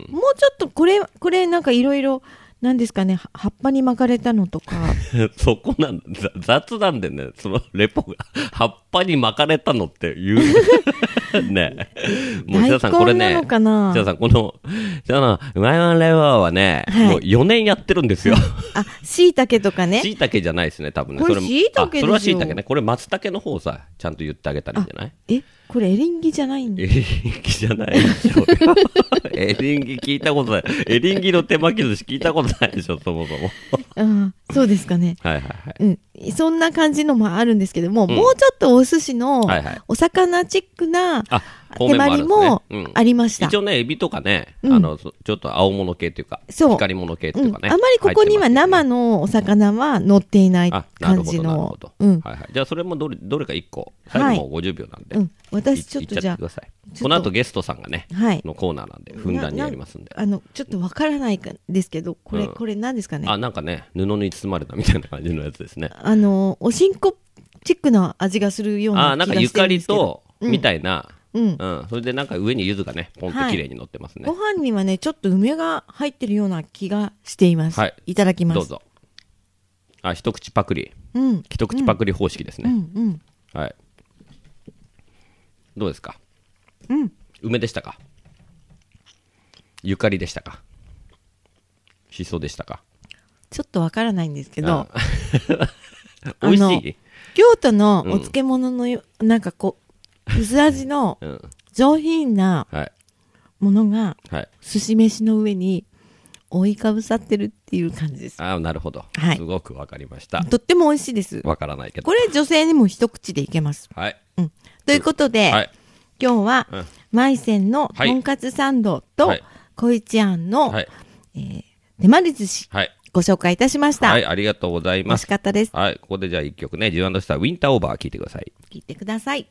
もうちょっとこれなんかいろいろなんですかね、葉っぱに巻かれたのとか。 そこなんだ、雑なんでね、そのレポが、葉っぱに巻かれたのって言う。ね。 もう、千田さんこれね、千田さんこの、うまいまんレポはね、もう4年やってるんですよ。 椎茸とかね。 椎茸じゃないですね、多分ね。 これ椎茸でしょ。 それは椎茸ね。これ松茸の方さ、ちゃんと言ってあげたらいいんじゃない？ これエリンギじゃないんだ。 エリンギじゃないでしょ。エリンギ聞いたことない。エリンギの手巻き寿司聞いたことないでしょ、そもそも。 そうですかね。そんな感じのもあるんですけども、もうちょっとお寿司のお魚チックな手まりもありました。 一応ね、エビとかね、ちょっと青物系というか、光り物系というかね。 あまりここには生のお魚は乗っていない感じの。 じゃあそれもどれか1個。最後も50秒なんで。 私ちょっとじゃあこの後ゲストさんがねのコーナーなんでふんだんにやりますんで、 ちょっとわからないんですけど、これ何ですかね。 なんかね、布に包まれたみたいな感じのやつですね。 おしんこチックな味がするような気がしてるんですけど。 なんかゆかりとみたいな、それでなんか上に柚子がねポンと綺麗に乗ってますね。 ご飯にはねちょっと梅が入ってるような気がしています。いただきます。 どうぞ。一口パクリ、一口パクリ方式ですね。はい。どうですか？梅でしたか？ゆかりでしたか？しそでしたか？ ちょっとわからないんですけど、 美味しい？ 京都のお漬物のなんかこう薄味の上品なものが寿司飯の上に覆いかぶさってるっていう感じです。 なるほど。すごくわかりました。 とっても美味しいです。 わからないけど。 これ女性にも一口でいけます。 はい。 ということで、今日はマイセンのとんかつサンドと小一庵の手まり寿司ご紹介いたしました。 はい、ありがとうございます。 美味しかったです。 はい、ここでじゃあ1曲ね、ジュアンドスターウィンターオーバー聞いてください。 聞いてください。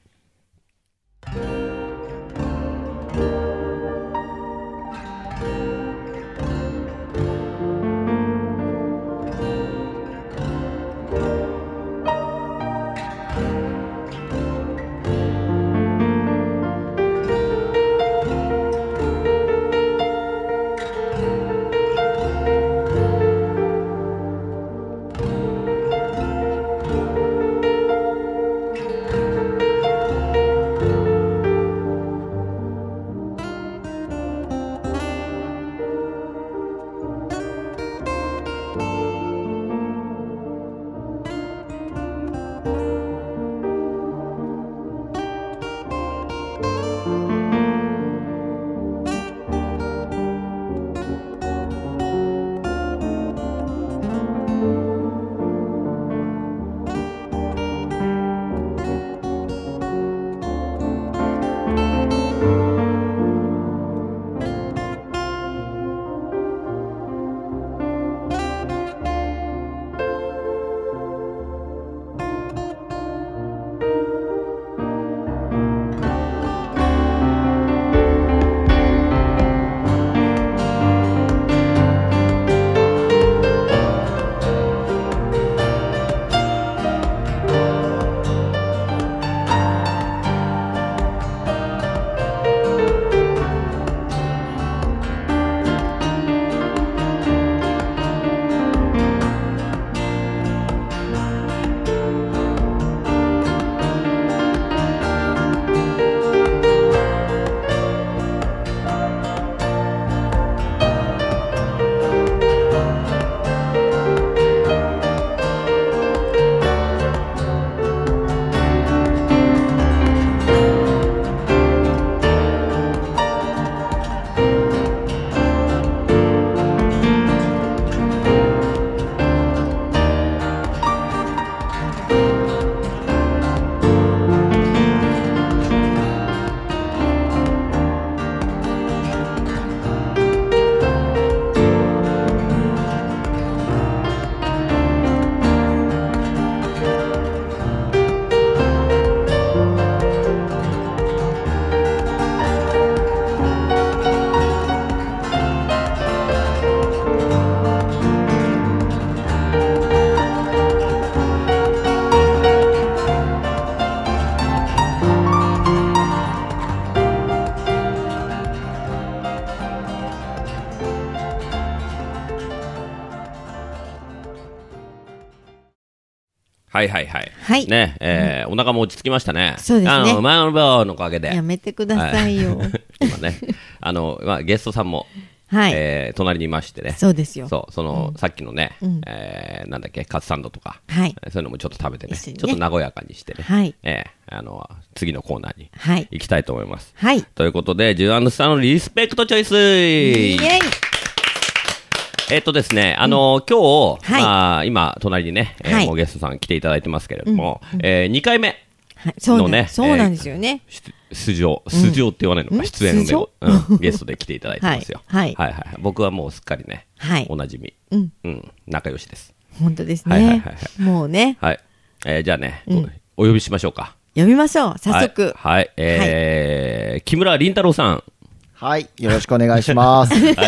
はいはいはい。はい。ね、お腹も落ち着きましたね。 そうですね。 うまいの棒のおかげで。 やめてくださいよ。 今ね、ゲストさんも、はい、隣にいましてね。 そうですよ。 そう、さっきのね、なんだっけ、カツサンドとか、はい、そういうのもちょっと食べてね、ちょっと和やかにしてね、はい、次のコーナーに行きたいと思います。はい。ということで、10アンドスターのリスペクトチョイスイエーイですね、今日、まあ、今、隣にね、もうゲストさん来ていただいてますけれども、2回目のね、 そうなんですよね。 出場って言わないのか、出演で、ゲストで来ていただいてますよ。はい。はいはい。僕はもうすっかりね、おなじみ。仲良しです。 本当ですね。もうね。 はい。じゃあね、お呼びしましょうか。 呼びましょう、早速。 はい。木村凛太郎さん。 はい、よろしくお願いします。ね、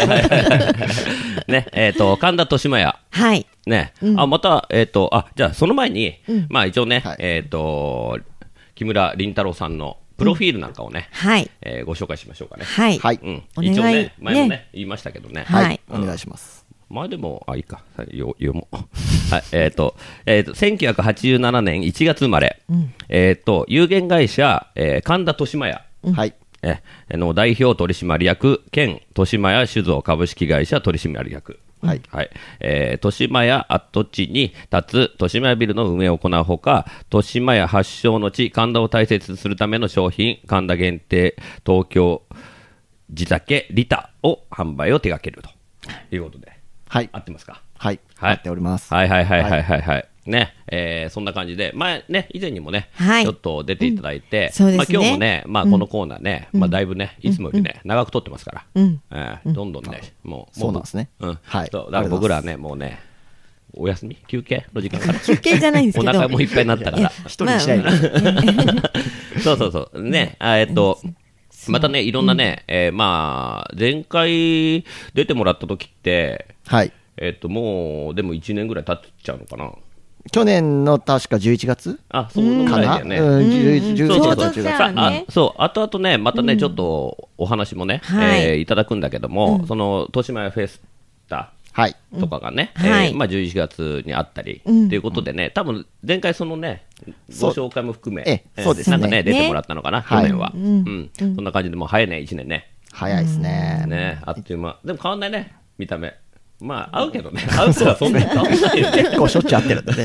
神田豊島屋。はい。ね、また、じゃあ、その前に、まあ、一応ね、木村凛太郎さんのプロフィールなんかをね、はい。ご紹介しましょうかね。 はい。 はい。 一応ね、前もね、言いましたけどね。 はい。お願いします。 前でも、いいか、読もう。はい、1987年1月生まれ、有限会社、神田豊島屋。はい。代表取締役兼豊島屋酒造株式会社取締役。はい。はい。豊島屋跡地に立つ豊島屋ビルの運営を行うほか、豊島屋発祥の地、神田を大切にするための商品、神田限定東京地酒リタを販売を手掛けるということで。はい。合ってますか？ はい。合っております。 はいはいはいはいはいはい。ね、そんな感じで、前ね、以前にもね、ちょっと出ていただいて、まあ今日もね、まあこのコーナーね、まあだいぶね、いつもよりね、長く撮ってますから、どんどんね、もう、 そうなんですね。 はい。だから僕らはね、もうね、お休み休憩の時間から。 休憩じゃないんですけど。 お腹もいっぱいになったから。 一人したい。 そうそうそう。ね、またね、いろんなね、まあ、前回出てもらった時って、はい。もう、でも1年ぐらい経っちゃうのかな。 去年の確か11月そうぐらいだよね。そう、あとあとね、またね、ちょっとお話もね、いただくんだけども、その、豊島屋フェスタとかがね、まあ11月にあったり、ということでね、多分前回そのね、ご紹介も含め、なんかね、出てもらったのかな、去年は。そんな感じで、もう早いね、1年ね。 早いですね。 ね、あっという間。でも変わんないね、見た目。まあ、合うけどね。合うとはそんなに変わんないよね。 結構しょっちゅう合ってるんだね。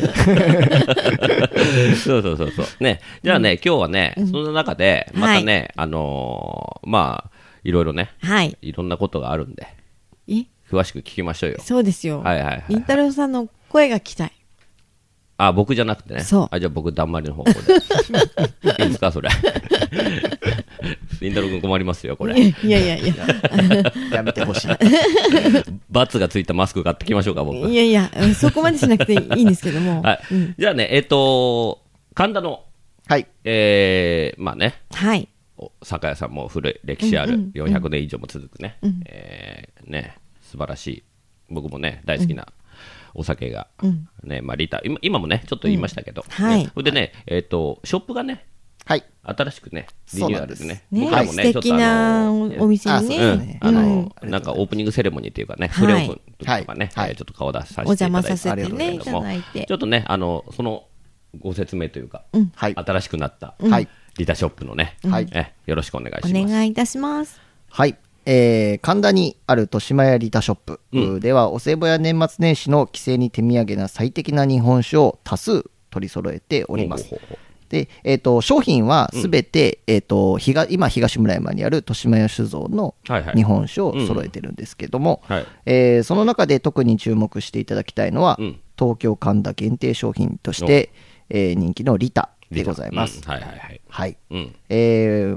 そうそうそうそう。ね。じゃあね、今日はね、その中で、またね、まあ、いろいろね、いろんなことがあるんで、詳しく聞きましょうよ。 そうですよ。はいはいはい。りんたろーさんの声が聞きたい。 僕じゃなくてね。そう。じゃあ僕、だんまりの方向で。いいですか、それ。りんたろー君困りますよ、これ。 いやいやいや。 やめてほしい。 バツがついたマスク買ってきましょうか、僕。 いやいや、そこまでしなくていいんですけども。 はい。じゃあね、神田の、はい。まあね。はい。酒屋さんも古い歴史ある400年以上も続くね。ね、素晴らしい。僕もね、大好きな。お酒が、ね、まあ、リタ、今もね、ちょっと言いましたけど、はい。それでね、ショップがね、はい。新しくね、リニューアルでね、僕らもね、 素敵なお店にね、 なんかオープニングセレモニーというかね、プレオープンとかね、ちょっと顔出させていただいて、 お邪魔させてね、いただいて。 ちょっとね、そのご説明というか、新しくなった、リタショップのね、よろしくお願いします。 お願いいたします。 はい。神田にある豊島屋リタショップでは、お歳暮や年末年始の帰省に手土産な最適な日本酒を多数取り揃えております。で、商品はすべて、今、東村山にある豊島屋酒造の日本酒を揃えてるんですけども、その中で特に注目していただきたいのは、東京神田限定商品として、人気のリタでございます。はいはいはい。はい。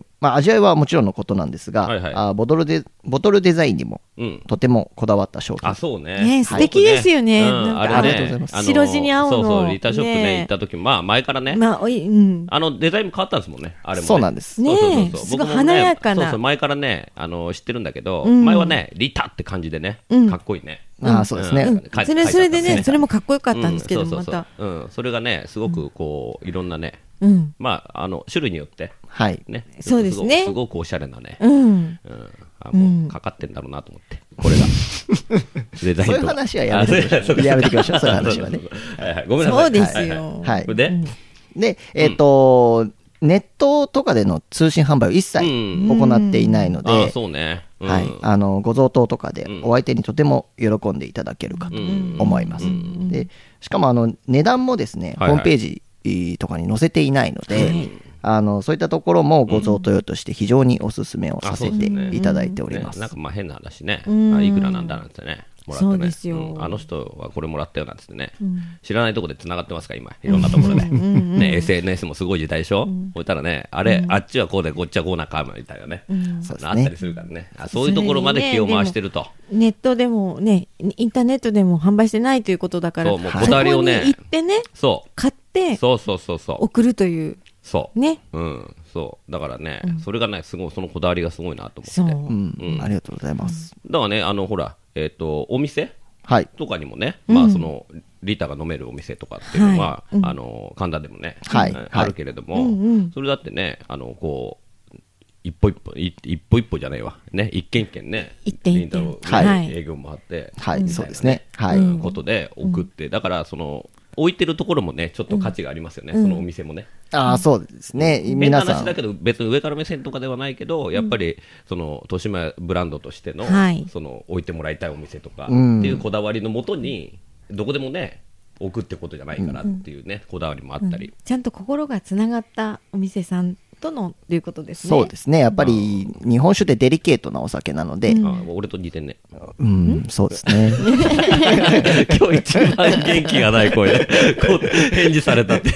まあ、味わいはもちろんのことなんですが、ボトルデザインにもとてもこだわった商品。 そうね。 素敵ですよね。 ありがとうございます。 白地に青の。 そうそう、リタショップね、行った時、まあ、前からね、デザインも変わったんですもんね、あれも。 そうなんです。 ね、すごい華やかな。 そうそう、前からね、知ってるんだけど、前はね、リタって感じでね、かっこいいね。 そうですね。 それでね、それもかっこよかったんですけど、また。 それがね、すごくこう、いろんなね、まあ、種類によって、ね、 そうですね。 すごくおしゃれなね、もうかかってんだろうなと思って。 これがデザインとか。 そういう話はやめてください。やめてください。そういう話はね。 ごめんなさい。 そうですよ。 はい。 で、 ネットとかでの通信販売を一切行っていないので、 そうね。 はい。ご贈答とかでお相手にとても喜んでいただけるかと思います。で、しかも値段もですね、ホームページとかに載せていないので、そういったところもご贈答用として非常にお勧めをさせていただいております。 なんかまあ変な話ね、いくらなんだなんてね、もらってね、 そうですよ、 あの人はこれもらったよなんてね、知らないところでつながってますか、今、いろんなところで、ね、SNS もすごい時代でしょ、そしたらね、あっちはこうで、こっちはこうなかみたいなね、あったりするからね、そういうところまで気を回してると。 ネットでもね、インターネットでも販売してないということだから、 そう、もうこだわりをね、 行ってね、買って、送るという。 そうね、 そうだからね、それがね、すごいそのこだわりがすごいなと思って、 ありがとうございます。 だからね、ほら、お店とかにもね、そのリタが飲めるお店とかっていうのは、神田でもね、あるけれども、それだってね、こう一歩一歩じゃないわね、一軒一軒ね、リンタの営業もあって、 そうですね、 ことで送って、だからその置いてるところもね、ちょっと価値がありますよね、そのお店もね。 そうですね。 変な話だけど、別に上から目線とかではないけど、やっぱりその豊島ブランドとしての、その置いてもらいたいお店とかっていうこだわりのもとに、どこでもね、置くってことじゃないからっていうね、こだわりもあったり。 ちゃんと心がつながったお店さんとのということですね。 そうですね。やっぱり日本酒ってデリケートなお酒なので、 俺と似てんね。 そうですね。 今日一番元気がない声で返事されたって。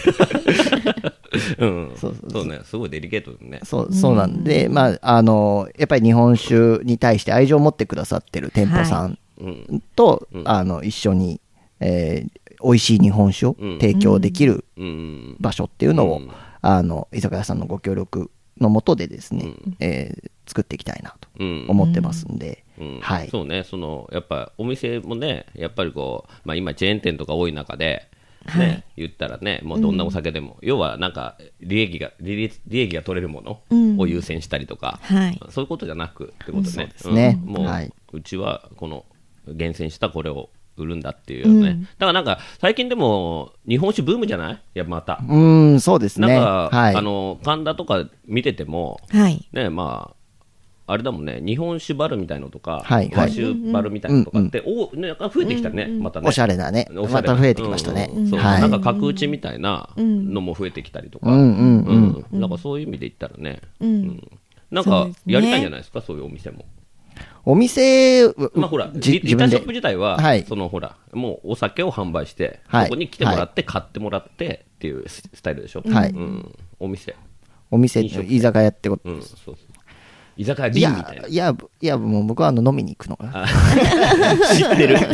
そうね、すごいデリケートですね。 そうなんで、やっぱり日本酒に対して愛情を持ってくださってる店舗さんと一緒に美味しい日本酒を提供できる場所っていうのを居酒屋さんのご協力のもとでですね、作っていきたいなと思ってますんで、 そうね、やっぱお店もね、やっぱりこう、今チェーン店とか多い中でね、言ったらね、もうどんなお酒でも、要はなんか利益が取れるものを優先したりとか、そういうことじゃなくってことね。もううちはこの厳選したこれを売るんだっていうね、だからなんか最近でも日本酒ブームじゃない？いやまたそうですね。 なんか、神田とか見てても、ね、あれだもんね、日本酒バルみたいのとか、和酒バルみたいのとかってなんか増えてきたね、またね、 おしゃれだね、また増えてきましたね。 なんか角打ちみたいなのも増えてきたりとか、なんかそういう意味で言ったらね、なんかやりたいんじゃないですか、そういうお店も。 お店、 ほら、リタショップ自体は、ほら、もうお酒を販売して、そこに来てもらって、買ってもらってっていうスタイルでしょ。お店、 居酒屋ってことです。 居酒屋リンみたいな。 いや、もう僕は飲みに行くのが。 知ってる。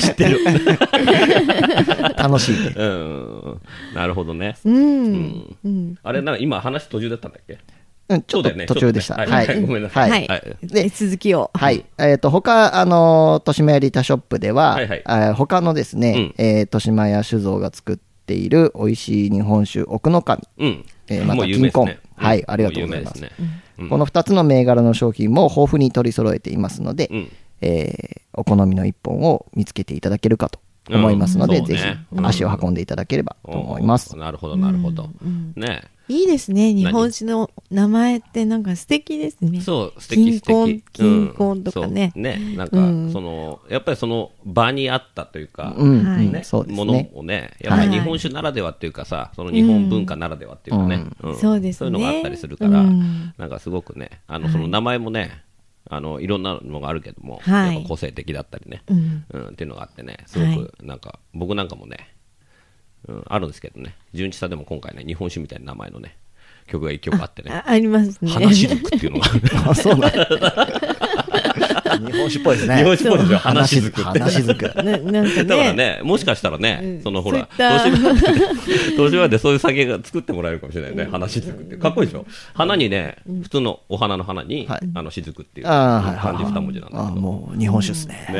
楽しい。 なるほどね。あれ、今話途中だったんだっけ？ ちょっと途中でした。 ごめんなさい。 で、続きを。 他、豊島屋リタショップでは、他のですね、豊島屋酒造が作っている美味しい日本酒、奥の神、また金婚。ありがとうございます。この2つの銘柄の商品も豊富に取り揃えていますので、お好みの一本を見つけていただけるかと思いますので、ぜひ足を運んでいただければと思います。 なるほど、なるほど。ね。 いいですね。日本酒の名前ってなんか素敵ですね。 そう、素敵。 金婚とかね。 なんか、やっぱりその場にあったというか、ものをね、やっぱり日本酒ならではっていうかさ、その日本文化ならではっていうかね、そういうのがあったりするから、なんかすごくね、その名前もね、いろんなのがあるけども、やっぱ個性的だったりね、っていうのがあってね、すごくなんか、僕なんかもね、あるんですけどね、純一さんでも今回ね、日本酒みたいな名前のね、曲が1曲あってね、 ありますね。 花しずくっていうのがそうなん日本酒っぽいですね。 日本酒っぽいですよ、花しずくって。 花しずく。 なんかね。 だからね、もしかしたらね、そのほら、東芝でそういう酒が作ってもらえるかもしれないね、花しずくって。かっこいいでしょ。花にね、普通のお花の花に、しずくっていう漢字2文字なんだけど。 もう日本酒ですね。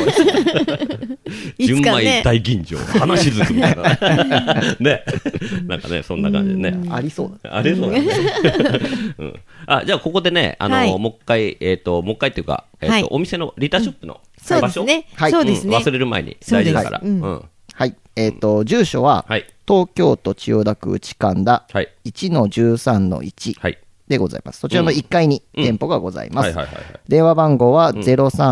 純米大吟醸、花しずくみたいな。ね。なんかね、そんな感じでね。 ありそうだ。 ありそうだね。じゃあここでね、もう一回っていうか、 お店のリタショップの場所、 そうですね、 忘れる前に大事だから。 はい。住所は、東京都千代田区内神田 1-13-1 でございます。そちらの1階に店舗がございます。電話番号は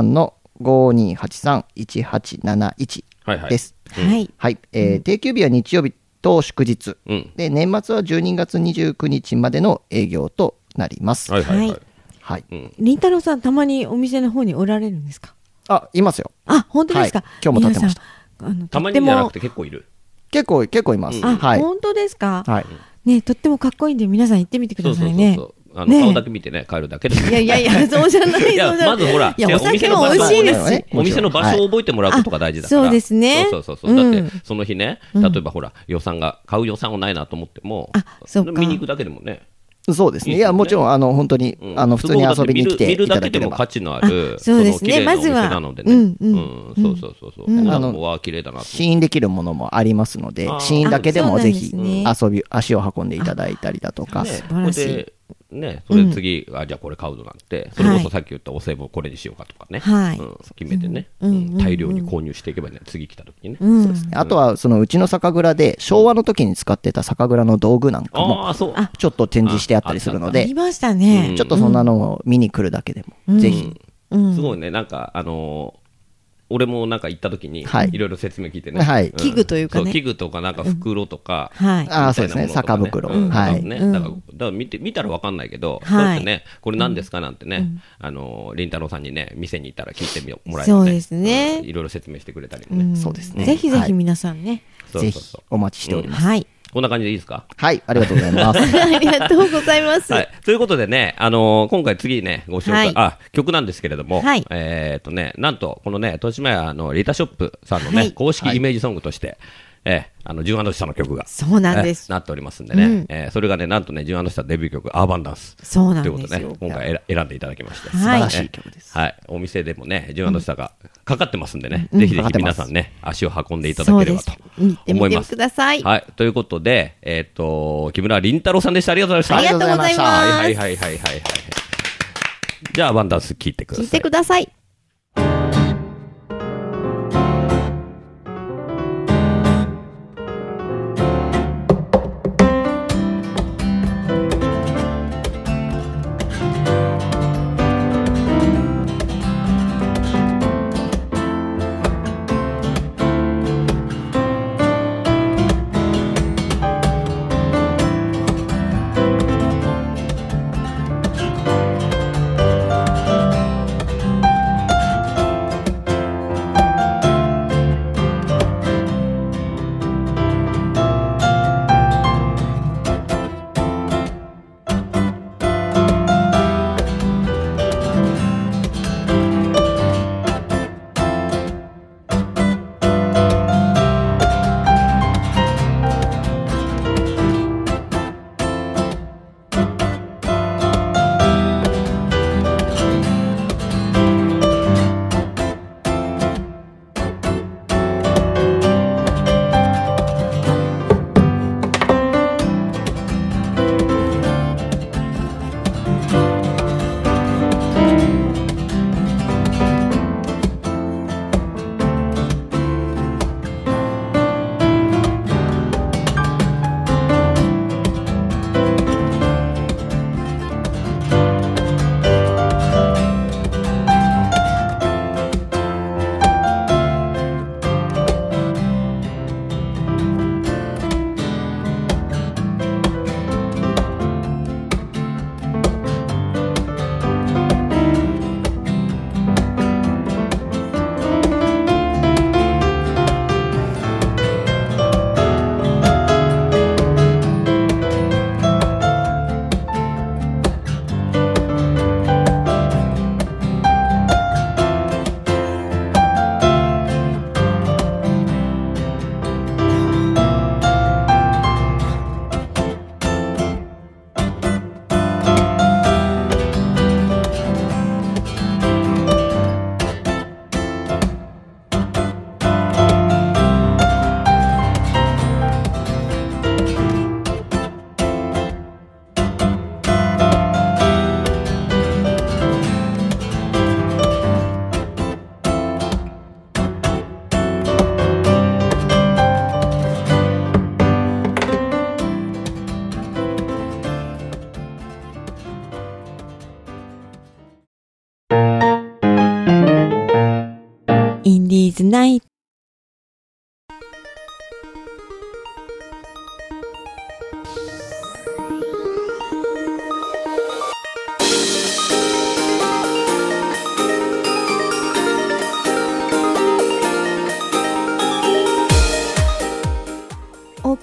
03-5283-1871 です。はい。定休日は日曜日と祝日。で、年末は12月29日までの営業となります。はい。 りんたろーさん、たまにお店の方におられるんですか？ いますよ。 本当ですか？ 今日も立ってました。 たまにじゃなくて結構いる。 結構います。 本当ですか？ね、とってもかっこいいんで皆さん行ってみてくださいね。 顔だけ見てね帰るだけで。 いやそうじゃない。 まずほら、 お酒も美味しいですし、 お店の場所を覚えてもらうことが大事だから。 そうですね。 そう。だってその日ね、例えばほら買う予算はないなと思っても、見に行くだけでもね。 そうですね。いや、もちろん、本当に、普通に遊びに来ていただければ。見るだけでも価値のある、 そうですね。まずは。 なのでね。そう。綺麗だなと。 試飲できるものもありますので、試飲だけでもぜひ、足を運んでいただいたりだとか。 素晴らしい。 ね、それ次、じゃあこれ買うのなんて、それこそさっき言ったお歳暮これにしようかとかね、決めてね、大量に購入していけばね、次来た時にね。 あとは、うちの酒蔵で、昭和の時に使ってた酒蔵の道具なんかも、ちょっと展示してあったりするので、 ありましたね。 ちょっとそんなのを見に来るだけでも、ぜひ。 すごいね、なんか、俺もなんか行った時にいろいろ説明聞いてね、 器具というかね、 器具とかなんか袋とか、 そうですね、酒袋、だから見たら分かんないけど、だってね、これ何ですかなんてね、りんたろーさんにね、店に行ったら聞いてもらえるそうですね、 いろいろ説明してくれたりもね、 そうですね、 ぜひぜひ皆さんね、 ぜひお待ちしております。 こんな感じでいいですか？ はい、ありがとうございます。 ありがとうございます。 ということでね、今回次ね、ご紹介、曲なんですけれども、なんと、このね、豊島屋のリタショップさんのね、公式イメージソングとして、純&下の曲が、 そうなんです。 なっておりますんでね、それがね、なんとね、純&下デビュー曲、アーバンダンス。 そうなんですよ。 ということでね、今回選んでいただきまして。 素晴らしい曲です。 はい。お店でもね、純&下がかかってますんでね、ぜひぜひ皆さんね、足を運んでいただければと思います。 ください。 はい。ということで、木村りんたろーさんでした。ありがとうございました。 ありがとうございます。 はい。じゃあ、アーバンダンス聞いてください。 聞いてください。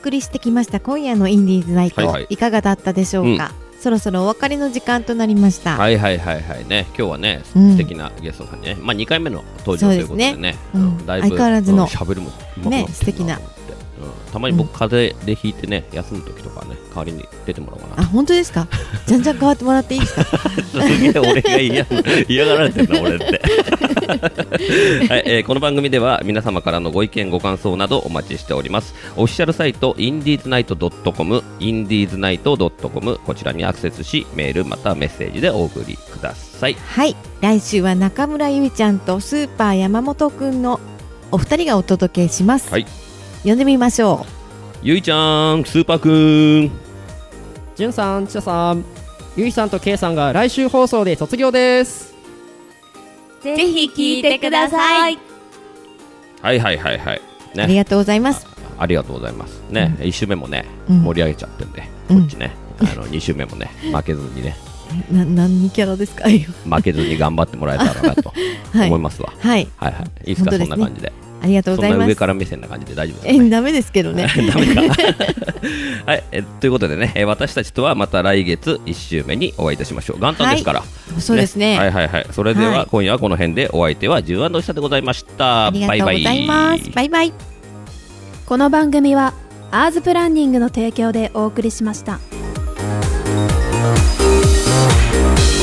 送りしてきました今夜のインディーズナイト、 はい、 いかがだったでしょうか。そろそろお別れの時間となりました。 はいはいはいはいね、今日はね、素敵なゲストさんにね、2回目の登場ということでね、 だいぶ相変わらずの喋るもね、素敵な。 たまに僕風邪でひいてね、休む時とかね、代わりに出てもらおうかな。 あ、本当ですか。じゃんじゃん変わってもらっていいですか。 すげえ俺が嫌がられてるな俺って。はい、この番組では皆様からのご意見ご感想などお待ちしております。オフィシャルサイトインディーズナイト .com インディーズナイト .com こちらにアクセスしメールまたメッセージでお送りください。 はい、来週は中村ゆいちゃんとスーパー山本くんのお二人がお届けします。 はい、 呼んでみましょう。 ゆいちゃん、スーパーくん、 じゅんさん、ちゃさん、ゆいさんとけいさんが来週放送で卒業です。 ぜひ聞いてください。 はいはいはいはい、 ね、ありがとうございます。 ありがとうございますね、1週目もね、盛り上げちゃってんで、こっちね、2週目もね負けずにね何キャラですか。 負けずに頑張ってもらえたらなと思いますわ。 はいはいはい、いいですか、そんな感じで。 ありがとうございます。 そんな上から目線な感じで大丈夫ですかね。 ダメですけどね。 ダメか。はい、ということでね、私たちとはまた来月1週目にお会いいたしましょう。元旦ですから。 そうですね。 はいはいはい。それでは今夜はこの辺で、お相手は純&久でございました。 ありがとうございます。バイバイ。 この番組はアーズプランニングの提供でお送りしました。